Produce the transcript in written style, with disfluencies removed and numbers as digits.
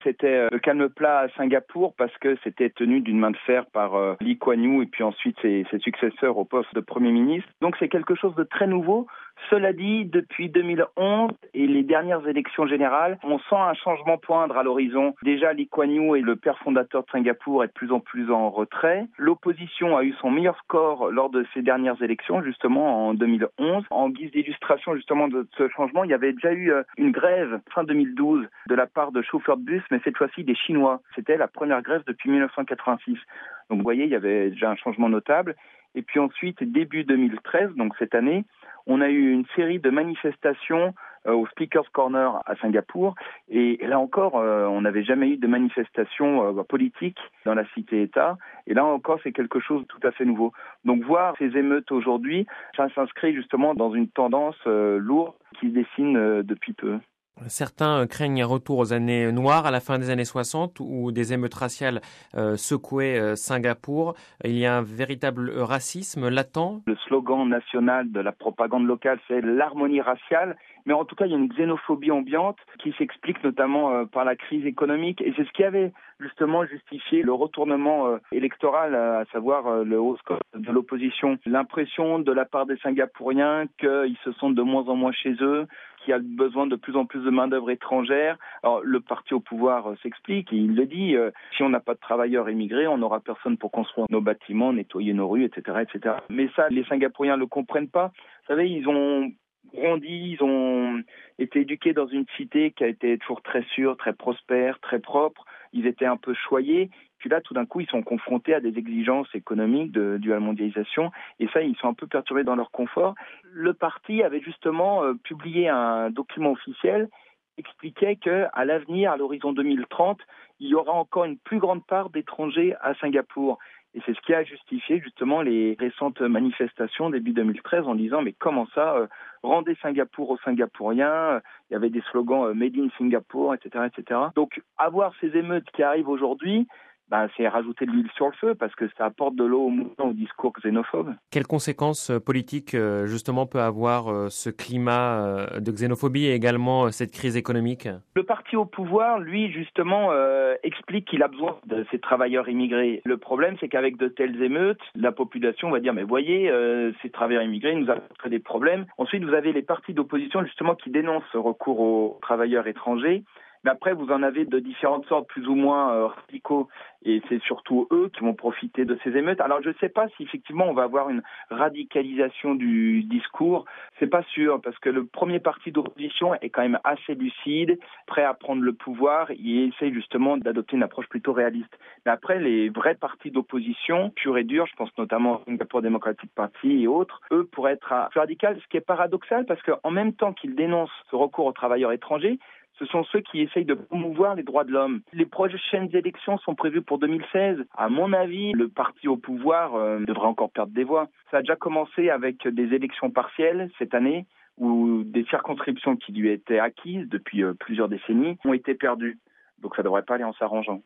C'était le calme plat à Singapour parce que c'était tenu d'une main de fer par Lee Kuan Yew et puis ensuite ses successeurs au poste de Premier ministre. Donc c'est quelque chose de très nouveau. Cela dit, depuis 2011 et les dernières élections générales, on sent un changement poindre à l'horizon. Déjà, Lee Kuan Yew et le père fondateur de Singapour est de plus en plus en retrait. L'opposition a eu son meilleur score lors de ces dernières élections, justement en 2011. En guise d'illustration justement de ce changement, il y avait déjà eu une grève fin 2012 de la part de chauffeurs de bus, mais cette fois-ci des Chinois. C'était la première grève depuis 1986. Donc vous voyez, il y avait déjà un changement notable. Et puis ensuite, début 2013, donc cette année, on a eu une série de manifestations au Speaker's Corner à Singapour. Et là encore, on n'avait jamais eu de manifestation politique dans la cité-État. Et là encore, c'est quelque chose de tout à fait nouveau. Donc voir ces émeutes aujourd'hui, ça s'inscrit justement dans une tendance lourde qui se dessine depuis peu. Certains craignent un retour aux années noires à la fin des années 60 où des émeutes raciales secouaient Singapour. Il y a un véritable racisme latent. Le slogan national de la propagande locale, c'est l'harmonie raciale. Mais en tout cas, il y a une xénophobie ambiante qui s'explique notamment par la crise économique. Et c'est ce qui avait justement justifié le retournement électoral, à savoir le haut score de l'opposition. L'impression de la part des Singapouriens qu'ils se sentent de moins en moins chez eux, qu'il y a besoin de plus en plus de main-d'œuvre étrangère. Alors, le parti au pouvoir s'explique, et il le dit, si on n'a pas de travailleurs immigrés, on n'aura personne pour construire nos bâtiments, nettoyer nos rues, etc., etc. Mais ça, les Singapouriens ne le comprennent pas. Vous savez, ils ont grandi, ils ont été éduqués dans une cité qui a été toujours très sûre, très prospère, très propre. Ils étaient un peu choyés. Puis là, tout d'un coup, ils sont confrontés à des exigences économiques dues à la mondialisation. Et ça, ils sont un peu perturbés dans leur confort. Le parti avait justement publié un document officiel qui expliquait qu'à l'avenir, à l'horizon 2030, il y aura encore une plus grande part d'étrangers à Singapour. Et c'est ce qui a justifié justement les récentes manifestations début 2013 en disant mais comment ça, rendez Singapour aux Singapouriens, il y avait des slogans Made in Singapore, etc., etc. Donc avoir ces émeutes qui arrivent aujourd'hui, c'est rajouter de l'huile sur le feu parce que ça apporte de l'eau au moulin au discours xénophobe. Quelles conséquences politiques justement peut avoir ce climat de xénophobie et également cette crise économique ? Le parti au pouvoir, lui, justement, explique qu'il a besoin de ces travailleurs immigrés. Le problème, c'est qu'avec de telles émeutes, la population va dire mais voyez, ces travailleurs immigrés nous apportent des problèmes. Ensuite, vous avez les partis d'opposition justement qui dénoncent ce recours aux travailleurs étrangers. Mais après, vous en avez de différentes sortes, plus ou moins radicaux, et c'est surtout eux qui vont profiter de ces émeutes. Alors, je ne sais pas si effectivement on va avoir une radicalisation du discours. C'est pas sûr, parce que le premier parti d'opposition est quand même assez lucide, prêt à prendre le pouvoir, et essaie justement d'adopter une approche plutôt réaliste. Mais après, les vrais partis d'opposition, purs et durs, je pense notamment au Singapore Democratic Party et autres, eux pourraient être plus radicaux, ce qui est paradoxal, parce qu'en même temps qu'ils dénoncent ce recours aux travailleurs étrangers, ce sont ceux qui essayent de promouvoir les droits de l'homme. Les prochaines élections sont prévues pour 2016. À mon avis, le parti au pouvoir devrait encore perdre des voix. Ça a déjà commencé avec des élections partielles cette année, où des circonscriptions qui lui étaient acquises depuis plusieurs décennies ont été perdues. Donc ça ne devrait pas aller en s'arrangeant.